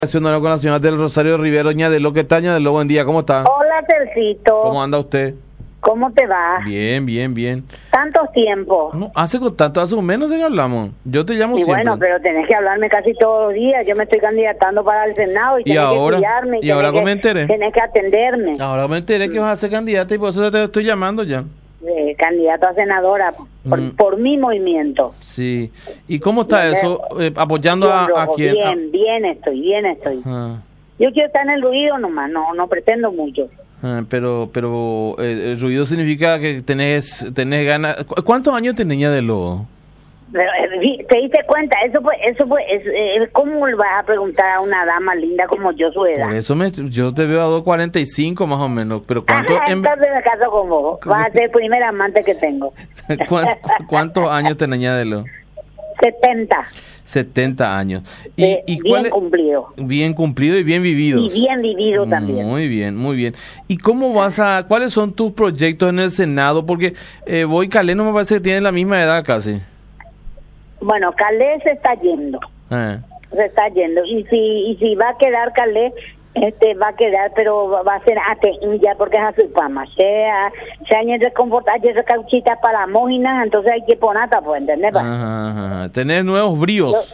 Con la señora del Rosario Rivero, Ñadelo, ¿qué tal, Ñadelo? Buen día, ¿cómo está? Hola, Tercito. ¿Cómo anda usted? ¿Cómo te va? Bien, bien, bien. ¿Tantos tiempos? No, hace un menos que hablamos. Yo te llamo Y siempre. bueno, pero tenés que hablarme casi todos los días. Yo me estoy candidatando para el Senado y tenés ahora, que cuidarme. y ahora que me enteré. Tenés que atenderme. Ahora me enteré que vas a ser candidata y por eso te estoy llamando ya. Candidato a senadora por mi movimiento. Sí. ¿Y cómo está eso? Apoyando a quién. Bien estoy. Ah. Yo quiero estar en el ruido nomás, no pretendo mucho. Pero el ruido significa que tenés ganas. ¿Cuántos años tenés, Ñadelo? Pero, ¿te diste cuenta? Eso fue, ¿cómo le vas a preguntar a una dama linda como yo su edad? Por eso yo te veo a 2.45 más o menos, pero ¿cuánto? Entonces me caso con vos, vas a ser el primer amante que tengo. ¿Cuántos años tenés, Ñadelo? 70 años. ¿Y bien cumplido. Bien cumplido y bien vivido. Y bien vivido también. Muy bien, muy bien. ¿Y cuáles son tus proyectos en el Senado? Porque vos y Calé no me parece que tienen la misma edad casi. Bueno, Calé se está yendo. Se está yendo. Y si va a quedar Calé, va a quedar, pero va a ser ya porque es a su fama. Se añade de comportar, se cauchita para mojinas, entonces hay que poner pues, ¿entendés? Tenés nuevos bríos.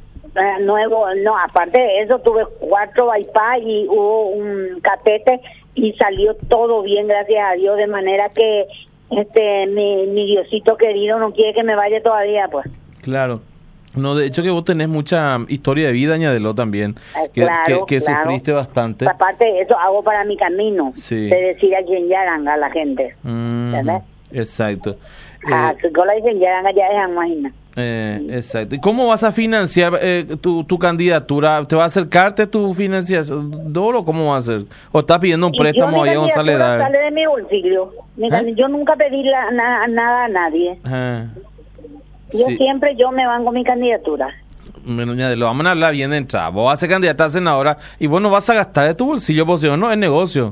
No, aparte de eso, tuve 4 bypass y hubo un catete y salió todo bien, gracias a Dios, de manera que mi Diosito querido no quiere que me vaya todavía, pues. Claro. No, de hecho que vos tenés mucha historia de vida, Ñadelo, también, claro. Sufriste bastante. Aparte de eso, hago para mi camino, sí. De decir a quien yaranga a la gente. ¿Entendés? Exacto. Si no la dicen yaranga, ya dejan imagina. Exacto. ¿Y cómo vas a financiar tu candidatura? ¿Te va a acercarte tu financiación? ¿O cómo va a ser? ¿O estás pidiendo un préstamo ahí a González? Sale de mi bolsillo. Yo nunca pedí nada a nadie. Yo siempre me banco mi candidatura. Bueno, Ñadelo, vamos a hablar bien de entrada. Vos vas a ser candidata a senadora y vos no vas a gastar de tu bolsillo, pues no es negocio.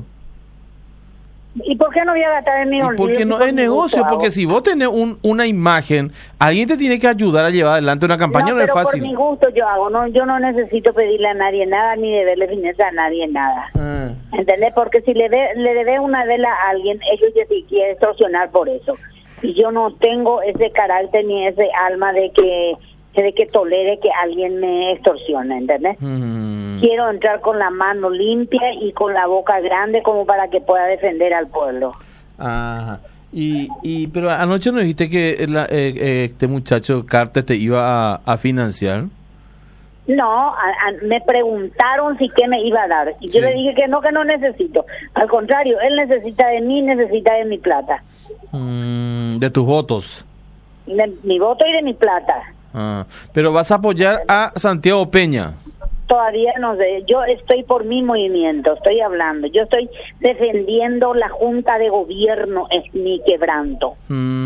¿Y por qué no voy a gastar en mi bolsillo? Porque no es negocio, porque si vos tenés una imagen, alguien te tiene que ayudar a llevar adelante una campaña, no es fácil. Por mi gusto yo hago, yo no necesito pedirle a nadie nada, ni deberle finanzas a nadie nada. ¿Entendés? Porque si le debes una vela a alguien, ellos ya te quieren extorsionar por eso. Y yo no tengo ese carácter ni ese alma de que tolere que alguien me extorsione, ¿entendés? Quiero entrar con la mano limpia y con la boca grande como para que pueda defender al pueblo. Ajá. Pero anoche nos dijiste que este muchacho Carter te iba a financiar. No, me preguntaron si qué me iba a dar. Y yo le dije que no necesito. Al contrario, él necesita de mí, necesita de mi plata. De tus votos. De mi voto y de mi plata. Pero vas a apoyar a Santiago Peña. Todavía no sé, yo estoy por mi movimiento, estoy hablando, yo estoy defendiendo la Junta de Gobierno, es mi quebranto.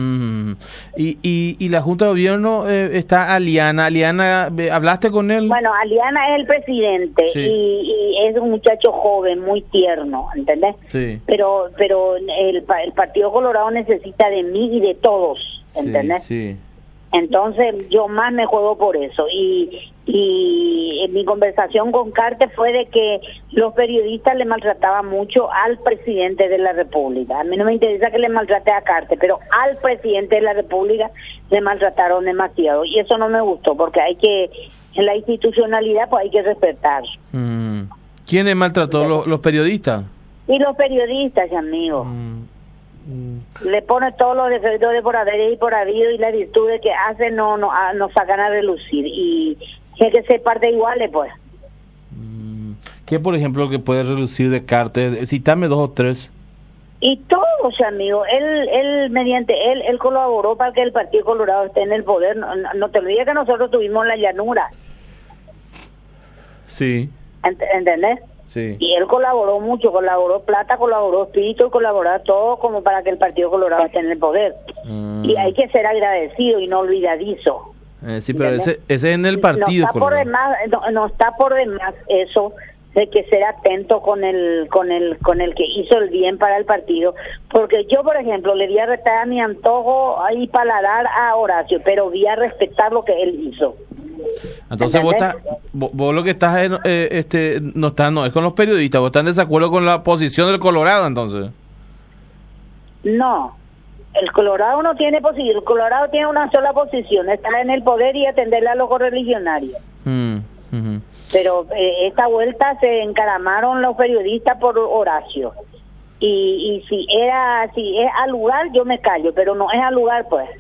Y la Junta de Gobierno está Aliana, ¿hablaste con él? Bueno, Aliana es el presidente, sí. y es un muchacho joven, muy tierno, ¿entendés? Sí. Pero el Partido Colorado necesita de mí y de todos, ¿entendés? Sí. Entonces yo más me juego por eso y mi conversación con Carter fue de que los periodistas le maltrataban mucho al presidente de la República. A mí no me interesa que le maltrate a Carter, pero al presidente de la República le maltrataron demasiado y eso no me gustó porque en la institucionalidad pues hay que respetar. ¿Quiénes maltrató? ¿Los periodistas? Y los periodistas, amigo. Le pone todos los defectos de por haber y por habido y las virtudes que hacen no sacan a relucir y hay que ser parte iguales pues. ¿Qué por ejemplo que puede relucir de Carter? Cítame 2 o 3. Y todos, amigo, él colaboró para que el Partido Colorado esté en el poder. No te olvides que nosotros tuvimos la llanura. Sí. ¿Entendés? Sí. Y él colaboró mucho, colaboró plata, colaboró espíritu, colaboró todo como para que el Partido Colorado esté en el poder. Y hay que ser agradecido y no olvidadizo. Sí, pero ese es en el Partido Colorado. No está por demás eso de que ser atento con el que hizo el bien para el partido, porque yo por ejemplo le voy a retar a mi antojo y paladar a Horacio, pero voy a respetar lo que él hizo. Entonces vos lo que estás no es con los periodistas, vos estás en desacuerdo con la posición del Colorado, entonces. No, el Colorado no tiene posición, el Colorado tiene una sola posición, estar en el poder y atenderle a los correligionarios. Pero esta vuelta se encaramaron los periodistas por Horacio. Y si es al lugar, yo me callo, pero no es al lugar, pues.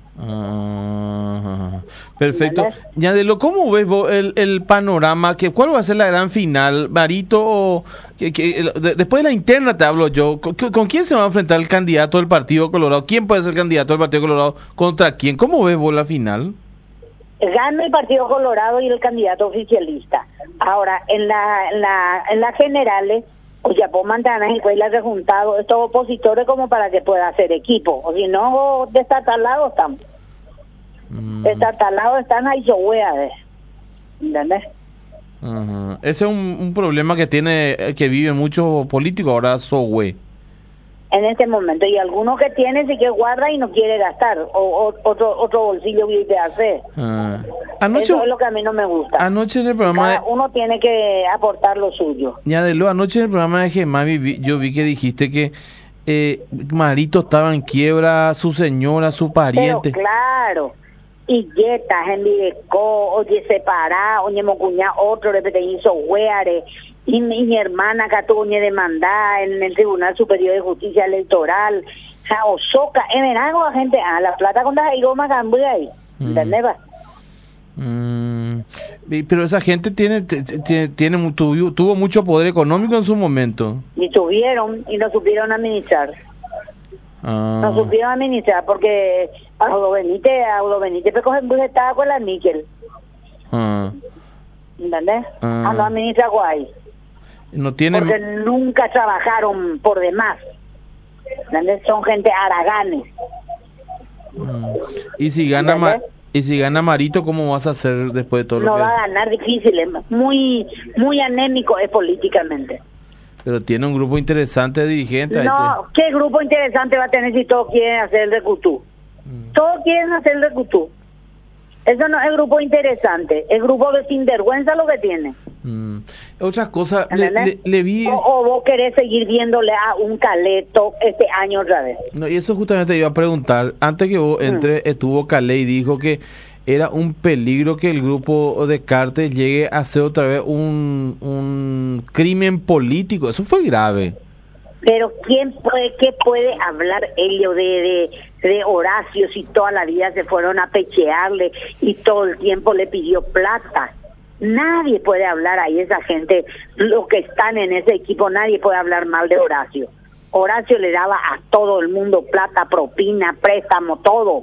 Perfecto. Ñadelo, ¿cómo ves vos el panorama? ¿Cuál va a ser la gran final? Marito, después de la interna te hablo yo. ¿Con quién se va a enfrentar el candidato del Partido Colorado? ¿Quién puede ser el candidato del Partido Colorado? ¿Contra quién? ¿Cómo ves vos la final? Gana el Partido Colorado y el candidato oficialista. Ahora, en las generales, ya por Mantanas y Cuela se juntado estos opositores como para que pueda hacer equipo. O si no, destatalados están. Destatalados están ahí, ¿entendés? Ese es un problema que viven muchos políticos ahora, Sohue. En este momento, y algunos que tienen sí que guarda y no quiere gastar, o otro bolsillo vive hacer. Eso es lo que a mí no me gusta. Anoche en el programa uno tiene que aportar lo suyo. Anoche en el programa de Gemavi yo vi que dijiste que Marito estaba en quiebra, su señora, su pariente. Pero claro, y yetas en Videco, oye separá, oye mocuñá, otro repete hizo hueare. Y mi hermana Catuñe demandada en el Tribunal Superior de Justicia Electoral, Osoca, verano la gente, la plata con las igoma cambia ahí, ¿entendés? Pero esa gente tuvo mucho poder económico en su momento. Y tuvieron, y no supieron administrar. No supieron administrar, porque Audo Benítez pe coge bus estaba con la níquel. ¿Entendés? No administra guay. No tienen... Porque nunca trabajaron por demás. ¿Entendés? Son gente haraganes. Y si gana Marito, ¿cómo vas a hacer después de todo lo que... No va a ganar, difícil, es muy anémico es políticamente. Pero tiene un grupo interesante de dirigentes. No, ¿qué grupo interesante va a tener si todos quieren hacer el recutú? Todos quieren hacer el recutú. Eso no es grupo interesante, es grupo de sinvergüenza lo que tiene. Otra cosa, le vi... O vos querés seguir viéndole a un Caleto este año otra vez. No, y eso justamente iba a preguntar. Antes que vos entre, estuvo Calé y dijo que era un peligro que el grupo de Cartes llegue a hacer otra vez un crimen político. Eso fue grave. Pero ¿qué puede hablar ellos de Horacio si toda la vida se fueron a pechearle y todo el tiempo le pidió plata? Nadie puede hablar ahí, esa gente, los que están en ese equipo, nadie puede hablar mal de Horacio. Horacio le daba a todo el mundo plata, propina, préstamo,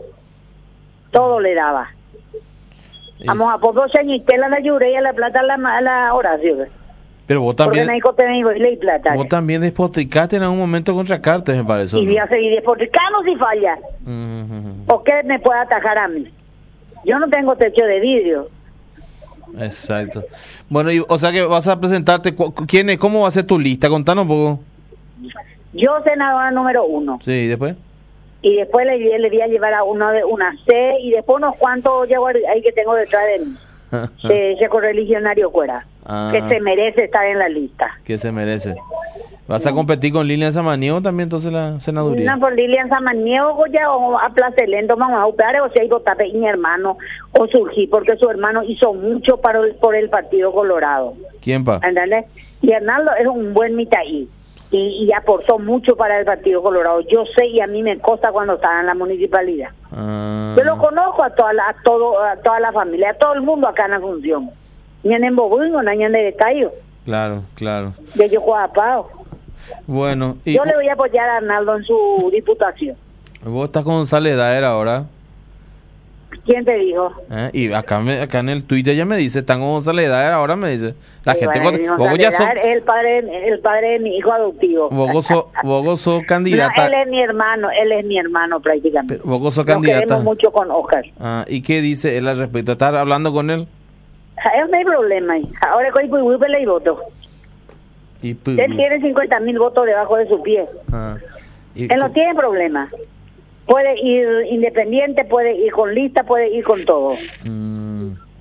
todo le daba. Vamos a por 2 años y te la ayudé y a la plata a la Horacio. Pero vos también... plata, vos también despotricaste en algún momento contra Cartes, me parece. Y voy a seguir despotricando si falla. ¿O qué me puede atajar a mí? Yo no tengo techo de vidrio. Exacto. Bueno, o sea que vas a presentarte, ¿cómo va a ser tu lista? Contanos un poco. Yo senadora número 1. Sí, ¿y después? Y después le voy a llevar a uno de una C, y después unos cuantos llevo ahí que tengo detrás de mí. Ese correligionario fuera. Que se merece estar en la lista. Que se merece. ¿Vas a competir con Lilian Samaniego también entonces la senaduría? No, por Lilian Samaniego ya a Placelento vamos a operar, o sea, votar mi hermano o surgir, porque su hermano hizo mucho por el Partido Colorado. ¿Quién pa? ¿Entendés? Y Hernaldo es un buen mitaí y aportó mucho para el Partido Colorado. Yo sé, y a mí me consta cuando estaba en la municipalidad. Yo lo conozco a toda la familia, a todo el mundo acá en la función. Ni en Bobungo, ni en el Cayo. Claro. De yo Juapao. Bueno, yo le voy a apoyar a Arnaldo en su diputación. Vos estás con González Daer ahora. ¿Quién te dijo? Y acá en el Twitter ya me dice, están con González Daer ahora, me dice. La gente vos ya sos el padre de mi hijo adoptivo. Vos sos candidata. No, él es mi hermano prácticamente. Vos sos candidata. Nos queremos mucho con Oscar. ¿Y qué dice él al respecto? ¿Estás hablando con él? No hay problema. Ahora con y voto. Él tiene 50,000 votos debajo de su pie. Él no tiene problema. Puede ir independiente, puede ir con lista, puede ir con todo.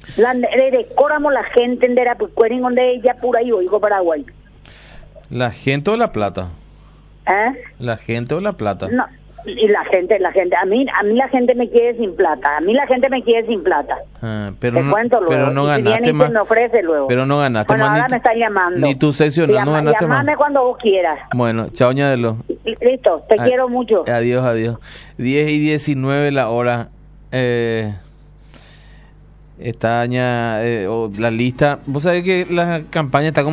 Decóramos la gente en Derapucueren, donde ella pura y oigo Paraguay. ¿La gente o la plata? ¿La gente o la plata? No, y la gente, a mí la gente me quiere sin plata, pero te no, cuento luego. Pero no ganaste más. Me ofrece luego. Pero no ganaste bueno, más. Ahora me están llamando. Ni tu sección, no ganaste más. Llámame cuando vos quieras. Bueno, chao, Ñadelo. Listo, te quiero mucho. Adiós. 10:19 la hora. Está la lista. Vos sabés que la campaña está como